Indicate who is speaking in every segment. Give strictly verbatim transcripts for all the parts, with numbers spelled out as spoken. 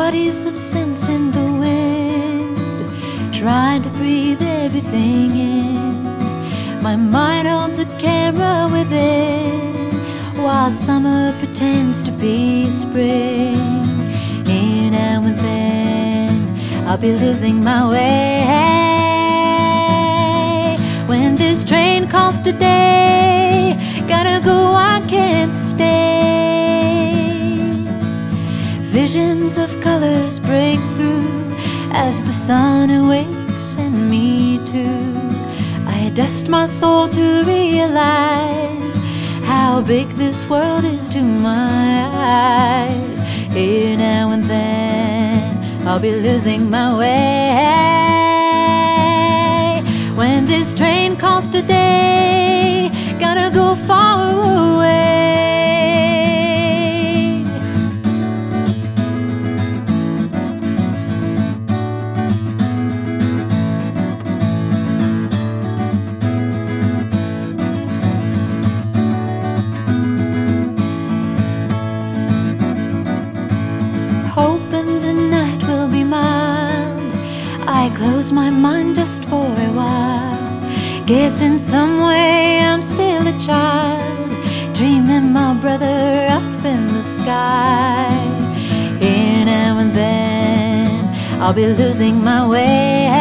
Speaker 1: bodies of sense in the wind, trying to breathe everything in. My mind holds a camera within, while summer pretends to be spring. In now and then I'll be losing my way. When this train calls today, gotta go, I can't stay. Visions of colors break through as the sun awakes and me too. I dust my soul to realize how big this world is to my eyes. Here now and then I'll be losing my way. When this train calls today, gotta go far away. Hoping the night will be mild, I close my mind just for a while. Guess in some way I'm still a child, dreaming my brother up in the sky. Here now and then I'll be losing my way.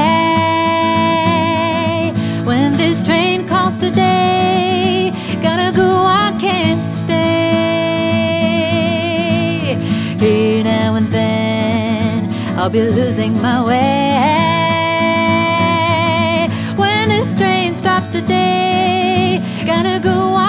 Speaker 1: When this train calls today, gotta go, I can't stay. Here now and then I'll be losing my way. When this train stops today, gotta go,